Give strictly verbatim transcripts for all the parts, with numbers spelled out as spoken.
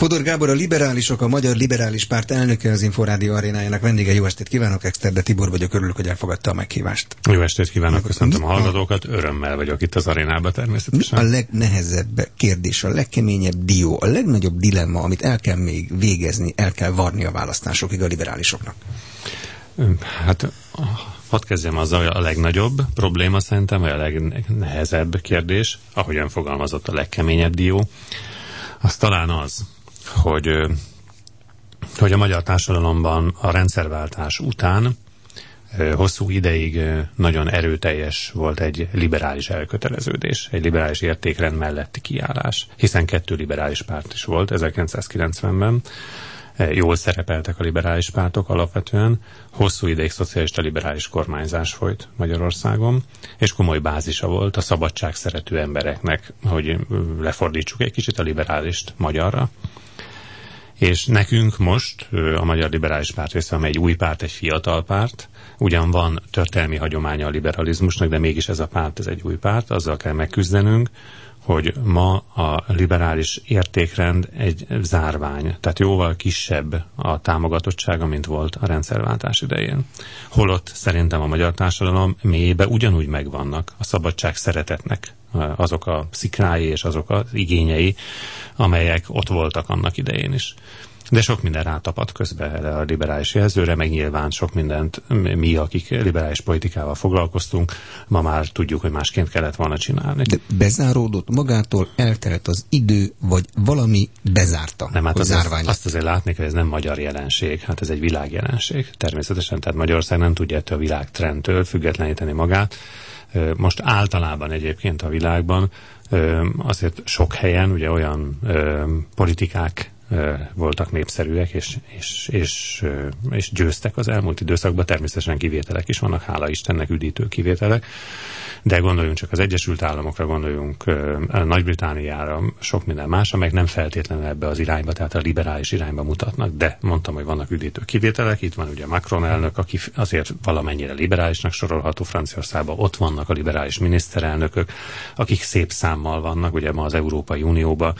Fodor Gábor, a Liberálisok, a Magyar Liberális Párt elnöke, az Inforádió arénájának vendége. Jó estét kívánok, Exterde Tibor vagyok, örülök, hogy elfogadta a meghívást. Jó estét kívánok, köszöntöm a hallgatókat, örömmel vagyok itt az arénában természetesen. A legnehezebb kérdés, a legkeményebb dió, a legnagyobb dilemma, amit el kell még végezni, el kell varni a választásokig a liberálisoknak? Hát... Hadd kezdjem azzal, hogy a legnagyobb probléma szerintem, vagy a legnehezebb kérdés, ahogyan fogalmazott, a legkeményebb dió, az talán az, hogy, hogy a magyar társadalomban a rendszerváltás után hosszú ideig nagyon erőteljes volt egy liberális elköteleződés, egy liberális értékrend melletti kiállás, hiszen kettő liberális párt is volt ezerkilencszázkilencvenben, jól szerepeltek a liberális pártok alapvetően, hosszú ideig szocialista liberális kormányzás folyt Magyarországon, és komoly bázisa volt a szabadság szerető embereknek, hogy lefordítsuk egy kicsit a liberálist magyarra. És nekünk most, a Magyar Liberális Párt része, amely egy új párt, egy fiatal párt, ugyan van történelmi hagyománya a liberalizmusnak, de mégis ez a párt, ez egy új párt, azzal kell megküzdenünk, hogy ma a liberális értékrend egy zárvány, tehát jóval kisebb a támogatottsága, mint volt a rendszerváltás idején. Holott szerintem a magyar társadalom mélyében ugyanúgy megvannak a szabadság szeretetnek azok a szikrái és azok az igényei, amelyek ott voltak annak idején is. De sok minden rátapad közben a liberális jelzőre, meg nyilván sok mindent mi, akik liberális politikával foglalkoztunk, ma már tudjuk, hogy másként kellett volna csinálni. De bezáródott magától, eltelt az idő, vagy valami bezárta? Nem, hát az azt, azt azért látni, hogy ez nem magyar jelenség, hát ez egy világjelenség. Természetesen, tehát Magyarország nem tudja ettől a világtrendtől függetleníteni magát. Most általában egyébként a világban azért sok helyen ugye olyan politikák voltak népszerűek, és, és, és, és győztek az elmúlt időszakban. Természetesen kivételek is vannak, hála Istennek üdítő kivételek, de gondoljunk csak az Egyesült Államokra, gondoljunk Nagy-Britanniára, sok minden más, amelyek nem feltétlenül ebbe az irányba, tehát a liberális irányba mutatnak, de mondtam, hogy vannak üdítő kivételek. Itt van ugye Macron elnök, aki azért valamennyire liberálisnak sorolható Franciaországban, ott vannak a liberális miniszterelnökök, akik szép számmal vannak, ugye ma az Európai Unióban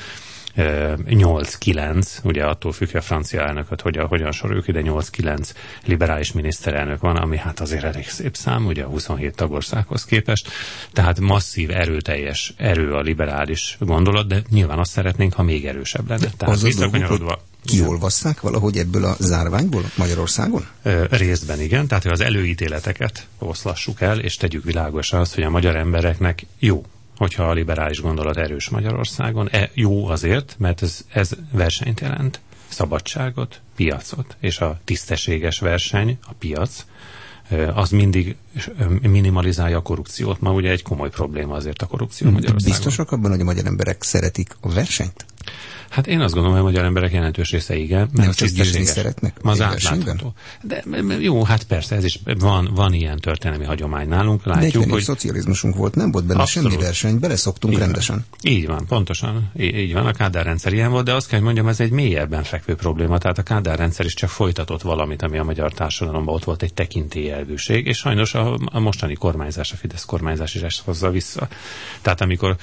nyolc kilenc, ugye attól függ, a francia elnököt hogyan, hogyan soroljuk ide, nyolc kilenc liberális miniszterelnök van, ami hát azért elég szép szám, ugye a huszonhét tagországhoz képest, tehát masszív, erőteljes erő a liberális gondolat, de nyilván azt szeretnénk, ha még erősebb lenne. Tehát az visszakanyarodva... Kiolvasszák valahogy ebből a zárványból Magyarországon? Ö, részben igen, tehát hogy az előítéleteket oszlassuk el, és tegyük világos azt, hogy a magyar embereknek jó, hogyha a liberális gondolat erős Magyarországon. E, jó azért, mert ez, ez versenyt jelent, szabadságot, piacot, és a tisztességes verseny, a piac, az mindig minimalizálja a korrupciót. Ma ugye egy komoly probléma azért a korrupció Magyarországon. Biztosak abban, hogy a magyar emberek szeretik a versenyt? Hát én azt gondolom, hogy a magyar emberek jelentős része igen. Nem csak győzni szeretnek. Az átlátható. De jó, hát persze, ez is van, van ilyen történelmi hagyomány nálunk. Látjuk, de hogy szocializmusunk volt, nem volt benne abszolút semmi verseny, beleszoktunk így rendesen. Van. Így van, pontosan. Így, így van, a Kádár rendszer ilyen volt, de azt kell, hogy mondjam, ez egy mélyebben fekvő probléma. Tehát a Kádár rendszer is csak folytatott valamit, ami a magyar társadalomban ott volt, egy tekintélyelvűség, és sajnos a, a mostani kormányzás, a Fidesz kormányzás is ezt hozza vissza. Tehát amikor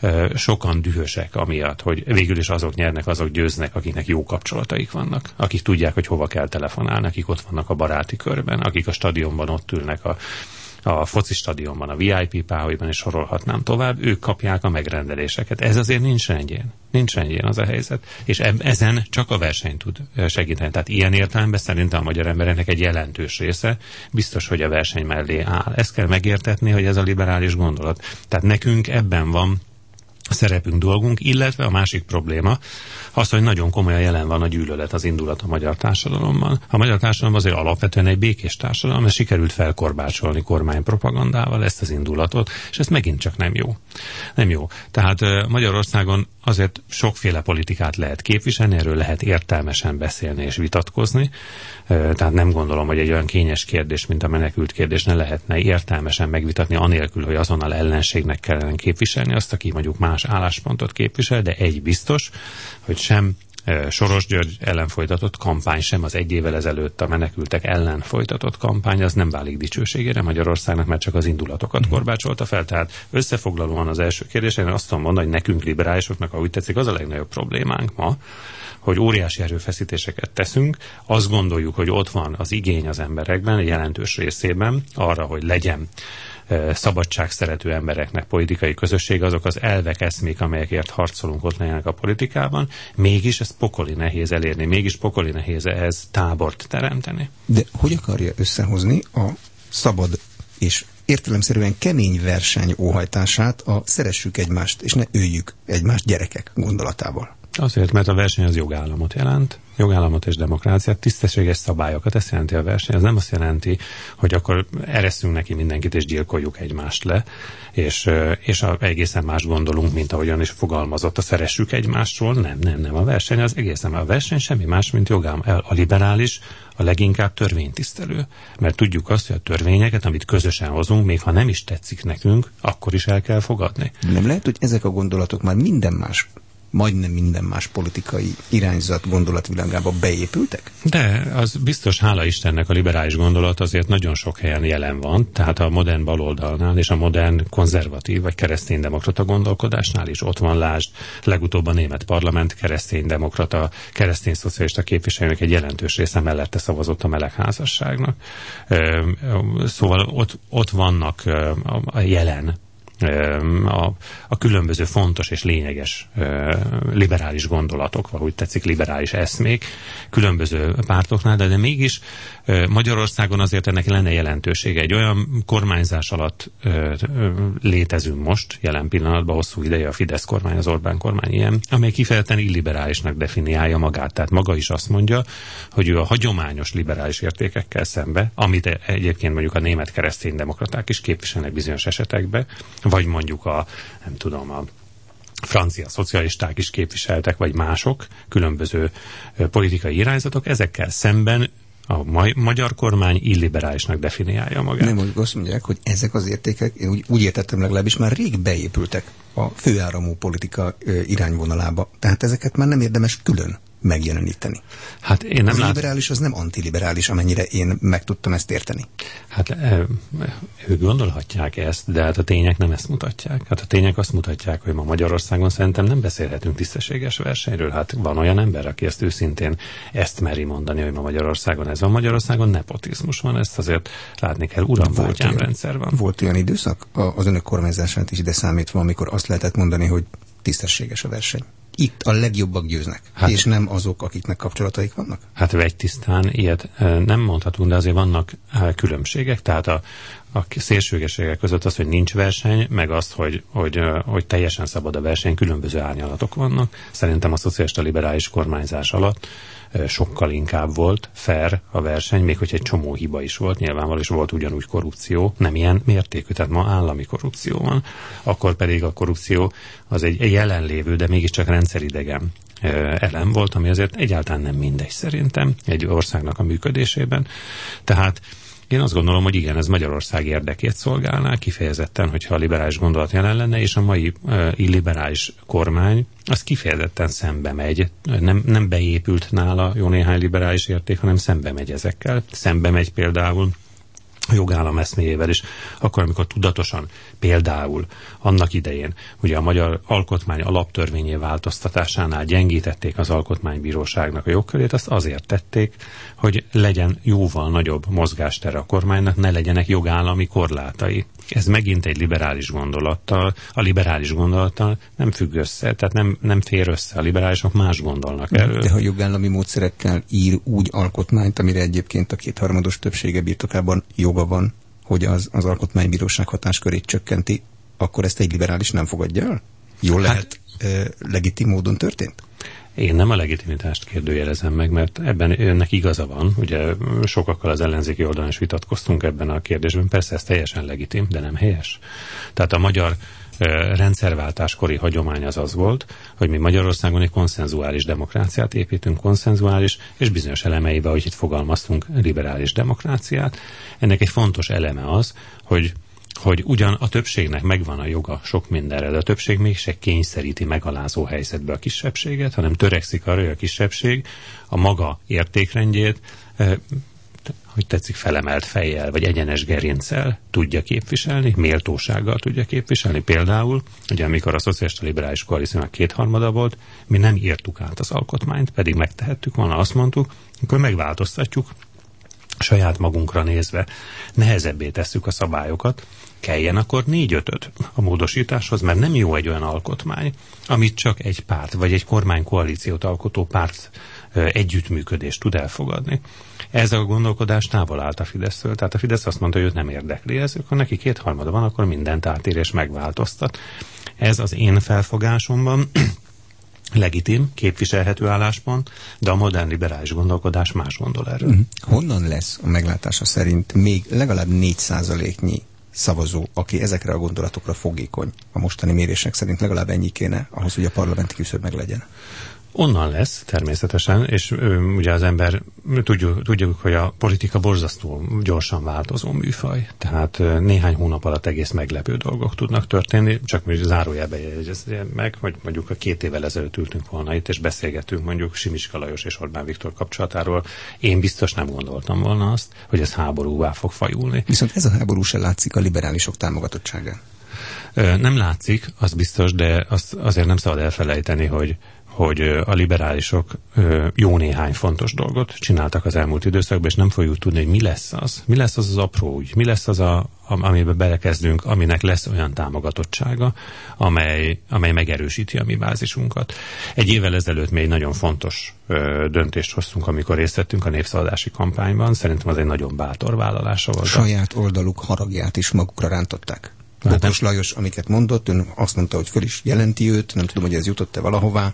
sokan dühösek amiatt, hogy végül is azok nyernek, azok győznek, akiknek jó kapcsolataik vannak, akik tudják, hogy hova kell telefonálni, akik ott vannak a baráti körben, akik a stadionban ott ülnek, a, a foci stadionban, a vé i pé páholyban, és sorolhatnám tovább, ők kapják a megrendeléseket. Ez azért nincs rendjén. Nincs rendjén az a helyzet. És eb- ezen csak a verseny tud segíteni. Tehát ilyen értelemben szerintem a magyar embereknek egy jelentős része biztos, hogy a verseny mellé áll. Ezt kell megértetni, hogy ez a liberális gondolat. Tehát nekünk ebben van szerepünk, dolgunk, illetve a másik probléma az, hogy nagyon komolyan jelen van a gyűlölet, az indulat a magyar társadalomban. A magyar társadalom azért alapvetően egy békés társadalom, és sikerült felkorbácsolni kormánypropagandával ezt az indulatot, és ez megint csak nem jó. Nem jó. Tehát Magyarországon azért sokféle politikát lehet képviselni, erről lehet értelmesen beszélni és vitatkozni. Tehát nem gondolom, hogy egy olyan kényes kérdés, mint a menekült kérdés ne lehetne értelmesen megvitatni, anélkül, hogy azonnal ellenségnek kellene képviselni azt, aki mondjuk más álláspontot képvisel, de egy biztos, hogy sem Soros György ellen folytatott kampány sem, az egy évvel ezelőtt a menekültek ellen folytatott kampány, az nem válik dicsőségére Magyarországnak, mert csak az indulatokat korbácsolta fel. Tehát összefoglalóan az első kérdés, én azt tudom mondani, hogy nekünk liberálisoknak, ahogy tetszik, az a legnagyobb problémánk ma, hogy óriási erőfeszítéseket teszünk, azt gondoljuk, hogy ott van az igény az emberekben, jelentős részében arra, hogy legyen szabadságszerető embereknek politikai közösség, azok az elvek, eszmék, amelyekért harcolunk, ott legyenek a politikában, mégis ez pokoli nehéz elérni, mégis pokoli nehéz ez tábort teremteni. De hogy akarja összehozni a szabad és értelemszerűen kemény verseny óhajtását a szeressük egymást, és ne öljük egymást gyerekek gondolatával? Azért, mert a verseny az jogállamot jelent, jogállamot és demokráciát, tisztességes szabályokat, ezt jelenti a verseny. Ez nem azt jelenti, hogy akkor eresszünk neki mindenkit, és gyilkoljuk egymást le, és, és a, egészen más gondolunk, mint ahogyan is fogalmazott a szeressük egymásról. Nem, nem, nem. A verseny az egészen, a verseny semmi más, mint jogállam. A liberális a leginkább törvénytisztelő. Mert tudjuk azt, hogy a törvényeket, amit közösen hozunk, még ha nem is tetszik nekünk, akkor is el kell fogadni. Nem lehet, hogy ezek a gondolatok már minden más, majdnem minden más politikai irányzat gondolatvilágába beépültek? De az biztos, hála Istennek, a liberális gondolat azért nagyon sok helyen jelen van, tehát a modern baloldalnál és a modern konzervatív vagy kereszténydemokrata gondolkodásnál is ott van, lásd, legutóbb a német parlament kereszténydemokrata, keresztényszocialista képviselők egy jelentős része mellette szavazott a melegházasságnak. Szóval ott, ott vannak a jelen A, a különböző fontos és lényeges uh, liberális gondolatok, vagy úgy tetszik, liberális eszmék különböző pártoknál, de, de mégis uh, Magyarországon azért ennek lenne jelentősége. Egy olyan kormányzás alatt uh, létezünk most, jelen pillanatban, hosszú ideje a Fidesz kormány, az Orbán kormány ilyen, amely kifejezetten illiberálisnak definiálja magát. Tehát maga is azt mondja, hogy ő a hagyományos liberális értékekkel szembe, amit egyébként mondjuk a német kereszténydemokraták is képviselnek bizonyos esetekben, vagy mondjuk a, nem tudom, a francia szocialisták is képviseltek, vagy mások, különböző politikai irányzatok, ezekkel szemben a ma- magyar kormány illiberálisnak definiálja magát. Nem, hogy azt mondják, hogy ezek az értékek, én úgy, úgy értettem legalábbis, már rég beépültek a főáramú politika ö, irányvonalába. Tehát ezeket már nem érdemes külön megjeleníteni. Hát én nem az lát... liberális az nem antiliberális, amennyire én meg tudtam ezt érteni. Hát ők gondolhatják ezt, de hát a tények nem ezt mutatják. Hát a tények azt mutatják, hogy ma Magyarországon szerintem nem beszélhetünk tisztességes versenyről. Hát van olyan ember, aki ezt őszintén ezt meri mondani, hogy ma Magyarországon ez van. Magyarországon nepotizmus van, ezt azért látni kell. Uram, rendszer van. Volt olyan időszak az önök kormányzását is ide számítva, amikor azt lehetett mondani, hogy tisztességes a verseny. Itt a legjobbak győznek, hát, és nem azok, akiknek kapcsolataik vannak? Hát vegytisztán ilyet nem mondhatunk, de azért vannak különbségek, tehát a, a szélsőségességek között az, hogy nincs verseny, meg azt, hogy, hogy, hogy teljesen szabad a verseny, különböző árnyalatok vannak. Szerintem a szocialista liberális kormányzás alatt sokkal inkább volt fair a verseny, még hogy egy csomó hiba is volt, nyilvánvalóan is volt ugyanúgy korrupció, nem ilyen mértékű, tehát ma állami korrupció van, akkor pedig a korrupció az egy jelenlévő, de mégiscsak rendszeridegen elem volt, ami azért egyáltalán nem mindegy szerintem egy országnak a működésében. Tehát én azt gondolom, hogy igen, ez Magyarország érdekét szolgálná, kifejezetten, hogyha a liberális gondolat jelen lenne, és a mai uh, illiberális kormány az kifejezetten szembe megy, nem, nem beépült nála jó néhány liberális érték, hanem szembe megy ezekkel. Szembe megy például a jogállam eszméjével is, akkor, amikor tudatosan például annak idején, ugye a magyar alkotmány alaptörvényé változtatásánál gyengítették az alkotmánybíróságnak a jogkörét, azt azért tették, hogy legyen jóval nagyobb mozgástere a kormánynak, ne legyenek jogállami korlátai. Ez megint egy liberális gondolattal, a liberális gondolattal nem függ össze, tehát nem, nem fér össze. A liberálisok más gondolnak erről. De ha jogállami módszerekkel ír úgy alkotmányt, amire egyébként a kétharmados többsége birtokában joga van, hogy az, az alkotmánybíróság hatáskörét csökkenti, akkor ezt egy liberális nem fogadja el? Jól lehet, hát, e, legitim módon történt? Én nem a legitimitást kérdőjelezem meg, mert ebben önnek igaza van, ugye sokakkal az ellenzéki oldalon is vitatkoztunk ebben a kérdésben, persze ez teljesen legitim, de nem helyes. Tehát a magyar rendszerváltáskori hagyomány az az volt, hogy mi Magyarországon egy konszenzuális demokráciát építünk, konszenzuális, és bizonyos elemeiben, ahogy itt fogalmaztunk, liberális demokráciát. Ennek egy fontos eleme az, hogy hogy ugyan a többségnek megvan a joga sok mindenre, de a többség mégse kényszeríti megalázó helyzetbe a kisebbséget, hanem törekszik arra, hogy a kisebbség a maga értékrendjét, hogy tetszik, felemelt fejjel, vagy egyenes gerinccel tudja képviselni, méltósággal tudja képviselni. Például, ugye amikor a szocialista liberális koalíciónak kétharmada volt, mi nem írtuk át az alkotmányt, pedig megtehettük volna, azt mondtuk, akkor megváltoztatjuk, saját magunkra nézve nehezebbé tesszük a szabályokat, kelljen akkor négy-ötöd a módosításhoz, mert nem jó egy olyan alkotmány, amit csak egy párt, vagy egy kormánykoalíciót alkotó párt együttműködést tud elfogadni. Ez a gondolkodás távol állt a Fidesztől, tehát a Fidesz azt mondta, hogy őt nem érdekli ez, ha neki kétharmada van, akkor mindent átír és megváltoztat. Ez az én felfogásomban legitim, képviselhető álláspont, de a modern liberális gondolkodás más gondol erről. Uh-huh. Honnan lesz a meglátása szerint még legalább négy százaléknyi szavazó, aki ezekre a gondolatokra fogékony? A mostani mérések szerint legalább ennyi kéne ahhoz, hogy a parlamenti küszöb meg legyen. Onnan lesz természetesen, és ö, ugye az ember, tudjuk, tudjuk, hogy a politika borzasztó gyorsan változó műfaj, tehát ö, néhány hónap alatt egész meglepő dolgok tudnak történni, csak még zárójelbe jegyezzem meg, hogy mondjuk a két évvel ezelőtt ültünk volna itt, és beszélgettünk mondjuk Simicska Lajos és Orbán Viktor kapcsolatáról. Én biztos nem gondoltam volna azt, hogy ez háborúvá fog fajulni. Viszont ez a háború se látszik a liberálisok támogatottságán. Ö, nem látszik, az biztos, de azt azért nem szabad elfelejteni, hogy hogy a liberálisok jó néhány fontos dolgot csináltak az elmúlt időszakban, és nem fogjuk tudni, hogy mi lesz az. Mi lesz az az apró ügy, mi lesz az, a, amiben belekezdünk, aminek lesz olyan támogatottsága, amely, amely megerősíti a mi bázisunkat. Egy évvel ezelőtt még nagyon fontos ö, döntést hoztunk, amikor részt vettünk a népszavazási kampányban. Szerintem az egy nagyon bátor vállalása volt. Saját oldaluk haragját is magukra rántották. Bokros Lajos, amiket mondott, ön azt mondta, hogy föl is jelenti őt, nem tudom, hogy ez jutott-e valahová.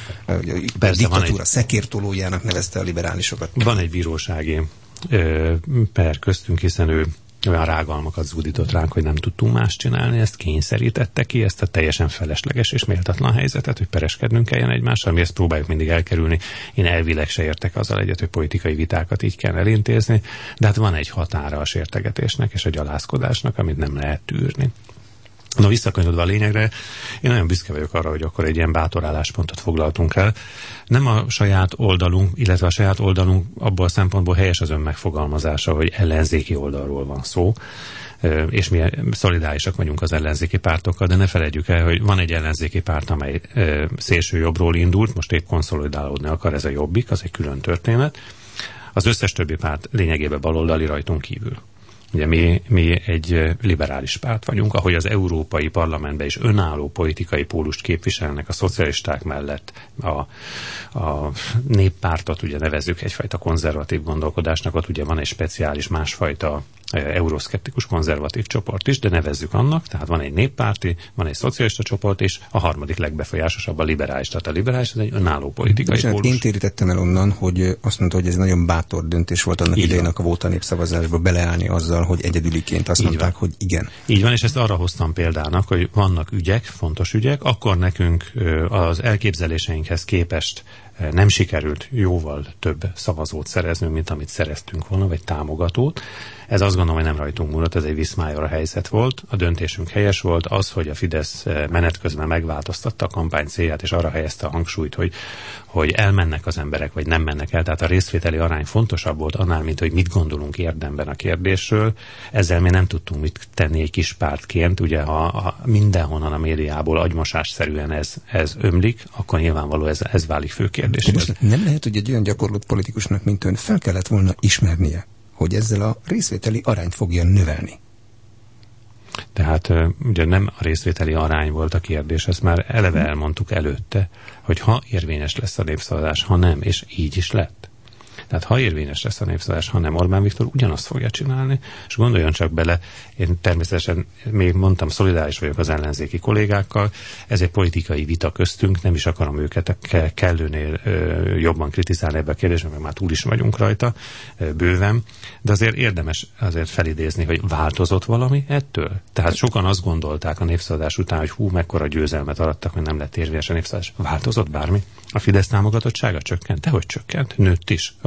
Persze, diktatúra egy... szekértolójának nevezte a liberálisokat. Van egy bírósági ö, per köztünk, hiszen ő olyan rágalmakat zúdított ránk, hogy nem tudtunk más csinálni, ezt kényszerítette ki, ezt a teljesen felesleges és méltatlan helyzetet, hogy pereskednünk kelljen egymással, mi ezt próbáljuk mindig elkerülni. Én elvileg se értek azzal egyet, hogy politikai vitákat így kell elintézni, de hát van egy határa a sértegetésnek és a gyalázkodásnak, amit nem lehet tűrni. No, visszakanyarodva a lényegre, én nagyon büszke vagyok arra, hogy akkor egy ilyen bátor álláspontot foglaltunk el. Nem a saját oldalunk, illetve a saját oldalunk abból a szempontból helyes az önmegfogalmazása, hogy ellenzéki oldalról van szó, és mi szolidárisak vagyunk az ellenzéki pártokkal, de ne felejtjük el, hogy van egy ellenzéki párt, amely szélső jobbról indult, most épp konszolidálódni akar, ez a Jobbik, az egy külön történet. Az összes többi párt lényegében baloldali rajtunk kívül. Ugye mi, mi egy liberális párt vagyunk, ahogy az Európai Parlamentben is önálló politikai pólust képviselnek a szocialisták mellett. A, a néppártot ugye nevezzük egyfajta konzervatív gondolkodásnak, ott ugye van egy speciális másfajta euroszkeptikus konzervatív csoport is, de nevezzük annak, tehát van egy néppárti, van egy szocialista csoport, és a harmadik legbefolyásosabb a liberális. Tehát a liberális az egy önálló politikai de pólus. Én térítettem el onnan, hogy azt mondta, hogy ez nagyon bátor döntés volt annak idején a kvóta népszavazásba beleállni azzal, hogy egyedüliként azt Így mondták, van. hogy igen. Így van, és ezt arra hoztam példának, hogy vannak ügyek, fontos ügyek, akkor nekünk az elképzeléseinkhez képest nem sikerült jóval több szavazót szereznünk, mint amit szereztünk volna, vagy támogatót. Ez azt gondolom, hogy nem rajtunk múlott, ez egy viszmájor helyzet volt. A döntésünk helyes volt, az, hogy a Fidesz menet közben megváltoztatta a kampány célját, és arra helyezte a hangsúlyt, hogy, hogy elmennek az emberek, vagy nem mennek el. Tehát a részvételi arány fontosabb volt annál, mint hogy mit gondolunk érdemben a kérdésről. Ezzel mi nem tudtunk mit tenni egy kis pártként. Ugye, ha, ha mindenhonnan a médiából agymosásszerűen ez, ez ömlik, akkor nyilvánvaló ez, ez válik fő kérdés. Nem lehet, hogy egy olyan gyakorlott politikusnak, mint ön, fel kellett volna ismernie, hogy ezzel a részvételi arányt fogja növelni. Tehát ugye nem a részvételi arány volt a kérdés, ezt már eleve elmondtuk előtte, hogy ha érvényes lesz a népszavazás, ha nem, és így is lett. Tehát ha érvényes lesz a népszavazás, ha nem, Orbán Viktor ugyanazt fogja csinálni, és gondoljon csak bele, én természetesen még mondtam, szolidáris vagyok az ellenzéki kollégákkal, ez egy politikai vita köztünk, nem is akarom őket kellőnél jobban kritizálni ebbe a kérdésbe, mert már túl is vagyunk rajta, bőven, de azért érdemes azért felidézni, hogy változott valami ettől. Tehát sokan azt gondolták a népszavazás után, hogy hú, mekkora győzelmet arattak, hogy nem lett érvényes a népszavazás. Változott bármi? A Fidesz támogatottsága csökkent? Dehogy csökkent? Nőtt is. Az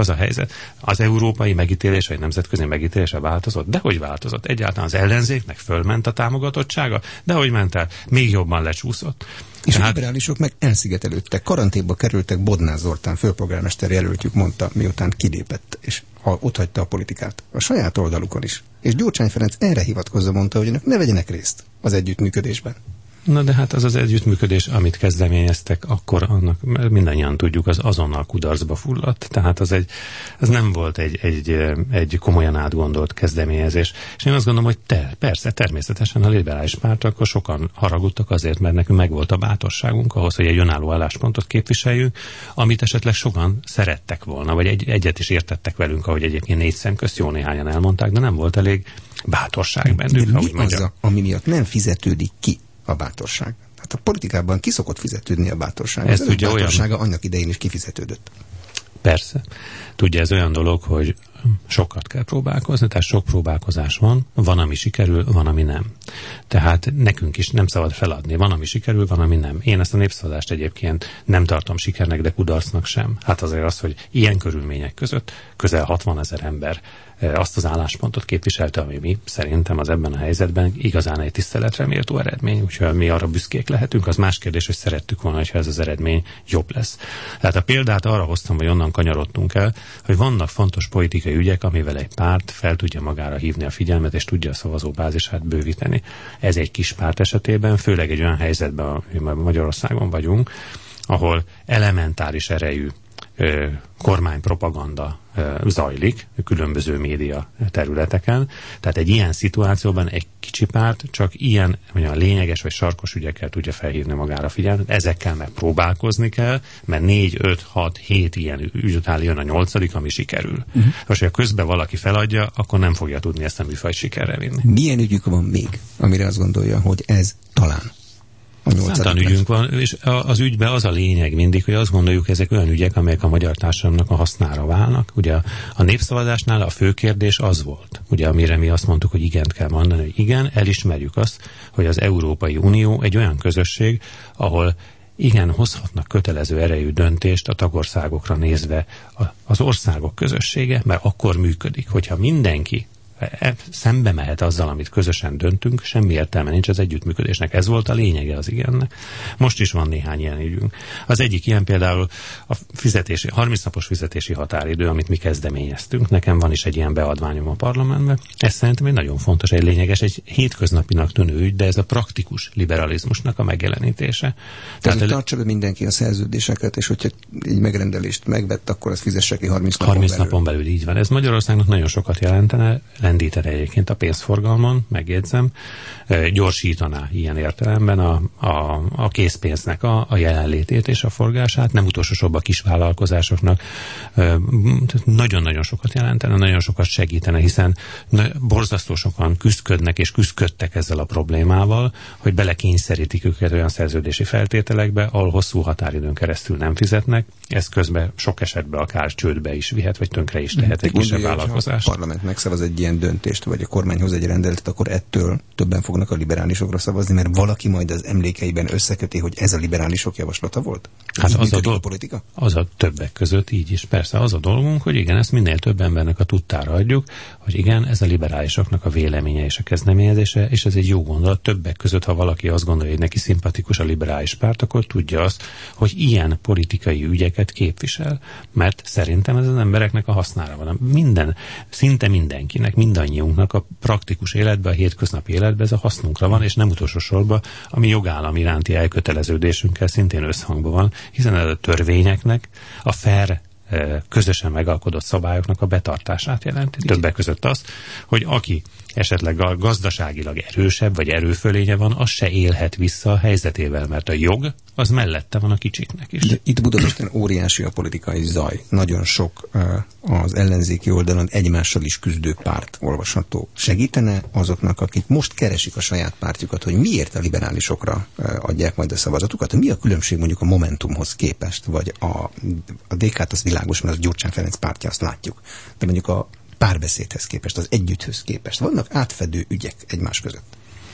a helyzet. Az európai megítélés, vagy nemzetközi megítélése változott? Dehogy változott. Egyáltalán az ellenzéknek fölment a támogatottsága, de hogy ment el, még jobban lecsúszott. És Tehát... a liberálisok meg elszigetelődtek, karanténba kerültek, Bodnár Zoltán főpolgármester jelöltjük mondta, miután kilépett, és ha ott hagyta a politikát. A saját oldalukon is. És Gyurcsány Ferenc erre hivatkozva mondta, hogy önök ne vegyenek részt az együttműködésben. Na de hát az az együttműködés, amit kezdeményeztek, akkor annak mindannyian tudjuk, az azonnal kudarcba fulladt. Tehát az, egy, az nem volt egy, egy, egy komolyan átgondolt kezdeményezés. És én azt gondolom, hogy te, persze, természetesen a liberális párt, akkor sokan haragudtak azért, mert nekünk megvolt a bátorságunk ahhoz, hogy egy önálló álláspontot képviseljünk, amit esetleg sokan szerettek volna, vagy egy, egyet is értettek velünk, ahogy egyébként négy szem közt jó néhányan elmondták, de nem volt elég bátorság bennük. Mi az, a, ami miatt nem fizetődik ki a bátorság? Hát a politikában ki szokott fizetődni a bátorság? Ez a bátorsága olyan... annak idején is kifizetődött. Persze. Tudja, ez olyan dolog, hogy sokat kell próbálkozni, tehát sok próbálkozás van, van, ami sikerül, van, ami nem. Tehát nekünk is nem szabad feladni, van, ami sikerül, van, ami nem. Én ezt a népszavazást egyébként nem tartom sikernek, de kudarcnak sem. Hát azért az, hogy ilyen körülmények között közel hatvanezer ember azt az álláspontot képviselte, ami mi szerintem az ebben a helyzetben igazán egy tiszteletre méltó eredmény, úgyhogy mi arra büszkék lehetünk, az más kérdés, hogy szerettük volna, hogyha ez az eredmény jobb lesz. Tehát a példát arra hoztam, hogy onnan kanyarodtunk el, hogy vannak fontos politikai ügyek, amivel egy párt fel tudja magára hívni a figyelmet, és tudja a szavazóbázisát bővíteni. Ez egy kis párt esetében, főleg egy olyan helyzetben, hogy Magyarországon vagyunk, ahol elementáris erejű kormánypropaganda zajlik különböző média területeken. Tehát egy ilyen szituációban egy kicsi párt csak ilyen mondjam, lényeges vagy sarkos ügyekkel tudja felhívni magára figyelmet. Ezekkel meg próbálkozni kell, mert négy, öt, hat, hét ilyen ügy után jön a nyolcadik, ami sikerül. Uh-huh. Most, ha közben valaki feladja, akkor nem fogja tudni ezt a műfajt sikerre vinni. Milyen ügyük van még, amire azt gondolja, hogy ez talán Számtalan ügyünk van, és az ügyben az a lényeg mindig, hogy azt gondoljuk, ezek olyan ügyek, amelyek a magyar társadalomnak a hasznára válnak. Ugye a népszavazásnál a fő kérdés az volt, ugye amire mi azt mondtuk, hogy igent kell mondani, hogy igen, elismerjük azt, hogy az Európai Unió egy olyan közösség, ahol igen, hozhatnak kötelező erejű döntést a tagországokra nézve az országok közössége, mert akkor működik, hogyha mindenki szembe mehet azzal, amit közösen döntünk, semmi értelme nincs az együttműködésnek. Ez volt a lényege az igennek. Most is van néhány ilyen ügyünk. Az egyik ilyen például a fizetési, harminc napos fizetési határidő, amit mi kezdeményeztünk. Nekem van is egy ilyen beadványom a parlamentben. Ez szerintem egy nagyon fontos, egy lényeges, egy hétköznapinak tűnő ügy, de ez a praktikus liberalizmusnak a megjelenítése. Tehát, Tehát tartsa be mindenki a szerződéseket, és hogyha egy megrendelést megvett, akkor az fizesse ki harminc napon harminc belül. napon belül, így van. Ez Magyarországnak nagyon sokat jelentene, lendítene egyébként a pénzforgalmon, megjegyzem, gyorsítaná ilyen értelemben a, a, a készpénznek a, a jelenlétét és a forgását, nem utolsó sorban a kisvállalkozásoknak nagyon-nagyon sokat jelentene, nagyon sokat segítene, hiszen borzasztó sokan küzdködnek és küzdködtek ezzel a problémával, hogy belekényszerítik őket olyan szerződési feltételekbe, ahol hosszú határidőn keresztül nem fizetnek, ez közben sok esetben akár csődbe is vihet, vagy tönkre is tehet egy kisebb vállalkozást. A parlament megszavaz egy ilyen döntést, vagy a kormány hoz egy rendeletet, akkor ettől többen fognak a liberálisokra szavazni, mert valaki majd az emlékeiben összeköti, hogy ez a liberálisok javaslata volt? Hát az a, dolg, a politika? Az a többek között így is. Persze az a dolgunk, hogy igen, ezt minél több embernek a tudtára adjuk, hogy igen, ez a liberálisoknak a véleménye és a kezdeményezése, és ez egy jó gondolat. Többek között, ha valaki azt gondolja, hogy neki szimpatikus a liberális párt, akkor tudja azt, hogy ilyen politikai ügyeket képvisel, mert szerintem ez az embereknek a hasznára van. Minden, szinte mindenkinek, mindannyiunknak a praktikus életben, a hétköznapi életben ez a hasznunkra van, és nem utolsó sorban a mi jogállam iránti elköteleződésünkkel szintén összhangban van, hiszen ez a törvényeknek a fair, közösen megalkodott szabályoknak a betartását jelenti. Többek között azt, hogy aki esetleg gazdaságilag erősebb, vagy erőfölénye van, az se élhet vissza a helyzetével, mert a jog az mellette van a kicsiknek is. De itt Budapesten óriási a politikai zaj. Nagyon sok uh, az ellenzéki oldalon egymással is küzdő párt olvasható. Segítene azoknak, akik most keresik a saját pártjukat, hogy miért a liberálisokra uh, adják majd a szavazatukat? Mi a különbség mondjuk a Momentumhoz képest, vagy a, a dé ká-t az világos, mert az Gyurcsány Ferenc pártja, azt látjuk. De mondjuk a Párbeszédhez képest, az Együtthöz képest. Vannak átfedő ügyek egymás között.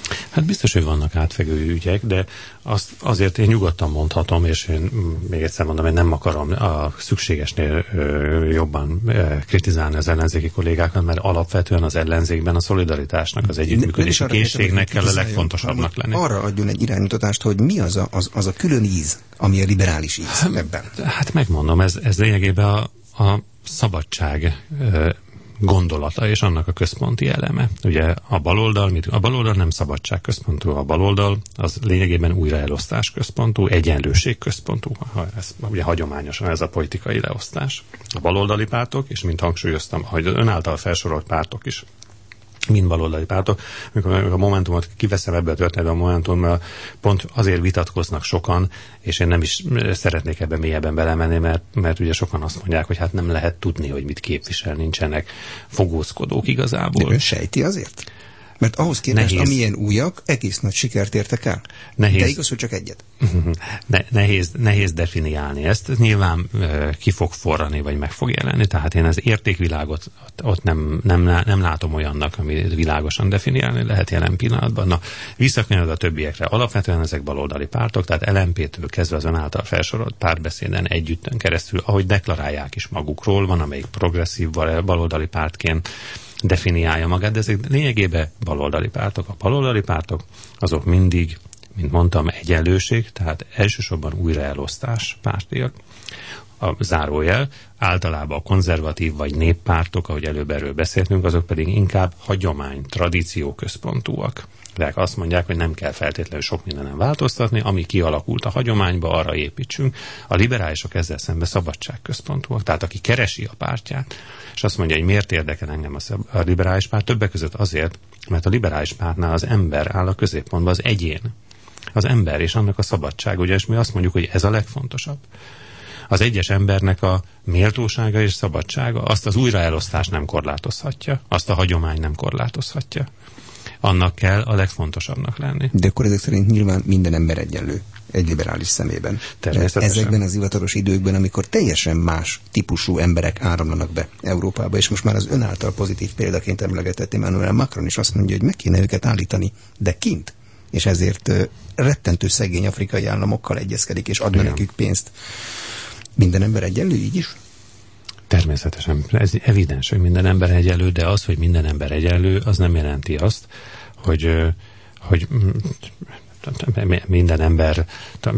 Hát biztos, hogy vannak átfegő ügyek, de azt azért én nyugodtan mondhatom, és én még egyszer mondom, hogy nem akarom a szükségesnél ö, jobban ö, kritizálni az ellenzéki kollégákat, mert alapvetően az ellenzékben a szolidaritásnak, az együttműködési készségnek kell a legfontosabbnak lenni. Arra adjon egy iránymutatást, hogy mi az a, az, az a külön íz, ami a liberális íz ebben. Hát megmondom, ez, ez lényegében a, a szabadság ö, gondolata, és annak a központi eleme. Ugye a baloldal, mit, a baloldal nem szabadság központú, a baloldal az lényegében újraelosztás központú, egyenlőség központú. Ez, ugye hagyományosan ez a politikai leosztás. A baloldali pártok, és mint hangsúlyoztam, hogy az ön által felsorolt pártok is, mind baloldali pártok, amikor a Momentumot kiveszem ebből a történetben a Momentummal, pont azért vitatkoznak sokan, és én nem is szeretnék ebben mélyebben belemenni, mert, mert ugye sokan azt mondják, hogy hát nem lehet tudni, hogy mit képvisel, nincsenek fogózkodók igazából. De ön sejti azért? Mert ahhoz képest, nehéz. Amilyen újak, egész nagy sikert értek el. Nehéz. De igaz, hogy csak egyet. Ne, nehéz, nehéz definiálni ezt. Nyilván uh, ki fog forrani, vagy meg fog jelenni. Tehát én az értékvilágot ott, ott nem, nem, nem látom olyannak, ami világosan definiálni lehet jelen pillanatban. Na, visszakanyarodva a többiekre. Alapvetően ezek baloldali pártok, tehát el em pé-től kezdve az ön által felsorolt párbeszéden együtten keresztül, ahogy deklarálják is magukról, van amelyik progresszív baloldali pártként definiálja magát, de ezek lényegében baloldali pártok. A baloldali pártok azok mindig, mint mondtam, egyenlőség, tehát elsősorban újraelosztás pártiak. A zárójel, általában a konzervatív vagy néppártok, ahogy előbb erről beszéltünk, azok pedig inkább hagyomány, tradíció központúak. De azt mondják, hogy nem kell feltétlenül sok mindenen változtatni, ami kialakult a hagyományba, arra építsünk. A liberálisok ezzel szemben szabadságközpontúak. Tehát aki keresi a pártját, és azt mondja, hogy miért érdekel engem a, szab- a liberális párt, többek között azért, mert a liberális pártnál az ember áll a középpontban, az egyén. Az ember és annak a szabadság, ugye, és mi azt mondjuk, hogy ez a legfontosabb. Az egyes embernek a méltósága és szabadsága, azt az újraelosztás nem korlátozhatja, azt a hagyomány nem korlátozhatja. Annak kell a legfontosabbnak lenni. De akkor ezek szerint nyilván minden ember egyenlő egy liberális szemében. Természetesen. Ezekben az hivatalos időkben, amikor teljesen más típusú emberek áramlanak be Európába, és most már az ön által pozitív példaként emlegetett Emmanuel Macron is azt mondja, hogy meg kéne őket állítani, de kint. És ezért uh, rettentő szegény afrikai államokkal egyezkedik, és adna nekük pénzt. Minden ember egyenlő, így is? Természetesen. Ez evidens, hogy minden ember egyenlő, de az, hogy minden ember egyenlő, az nem jelenti azt, hogy, hogy minden ember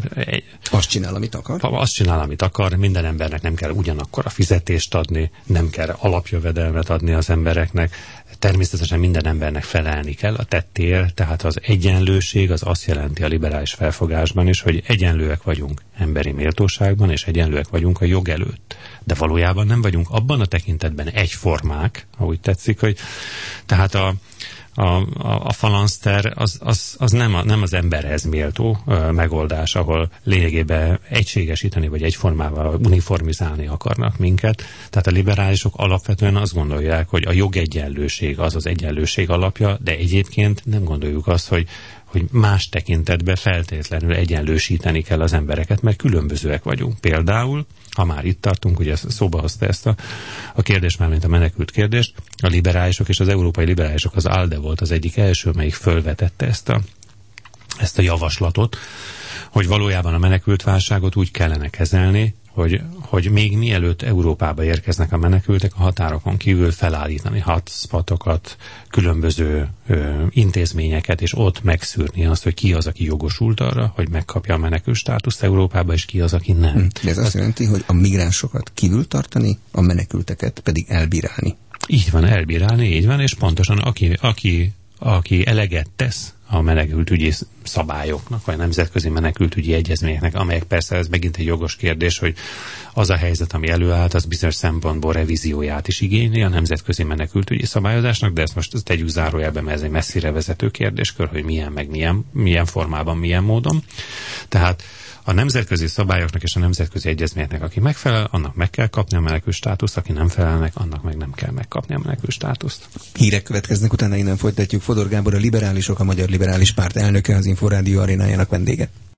azt csinál, amit akar? Azt csinál, amit akar. Minden embernek nem kell ugyanakkor a fizetést adni, nem kell alapjövedelmet adni az embereknek. Természetesen minden embernek felelni kell a tettéért, tehát az egyenlőség az azt jelenti a liberális felfogásban is, hogy egyenlőek vagyunk emberi méltóságban, és egyenlőek vagyunk a jog előtt. De valójában nem vagyunk abban a tekintetben egyformák, ahogy tetszik, hogy tehát a A, a, a falanszter az, az, az nem, a, nem az emberhez méltó ö, megoldás, ahol lényegében egységesíteni vagy egyformával uniformizálni akarnak minket. Tehát a liberálisok alapvetően azt gondolják, hogy a jogegyenlőség az az egyenlőség alapja, de egyébként nem gondoljuk azt, hogy, hogy más tekintetben feltétlenül egyenlősíteni kell az embereket, mert különbözőek vagyunk. Például, ha már itt tartunk, ugye szóba hozta ezt a, a kérdést, már mint a menekült kérdést, a liberálisok és az európai liberálisok, az ALDE volt az egyik első, melyik fölvetette ezt a, ezt a javaslatot, hogy valójában a menekültválságot úgy kellene kezelni, hogy, hogy még mielőtt Európába érkeznek a menekültek, a határokon kívül felállítani hotspotokat, különböző ö, intézményeket, és ott megszűrni azt, hogy ki az, aki jogosult arra, hogy megkapja a menekült státuszt Európába, és ki az, aki nem. De ez azt jelenti, hogy a migránsokat kívül tartani, a menekülteket pedig elbírálni. Így van, elbírálni, így van, és pontosan aki, aki, aki eleget tesz a menekültügyi szabályoknak, vagy a nemzetközi menekültügyi egyezményeknek, amelyek persze ez megint egy jogos kérdés, hogy az a helyzet, ami előállt, az bizonyos szempontból revízióját is igényli a nemzetközi menekültügyi szabályozásnak, de ezt most tegyük zárójelbe, mert ez egy messzire vezető kérdéskör, hogy milyen, meg milyen, milyen formában, milyen módon. Tehát a nemzetközi szabályoknak és a nemzetközi egyezményeknek, aki megfelel, annak meg kell kapni a menekült státuszt, aki nem felelnek, annak meg nem kell megkapni a menekült státuszt. Hírek következnek, utána innen folytatjuk. Fodor Gábor, a Liberálisok, a Magyar Liberális Párt elnöke, az Inforádió arénájának vendége.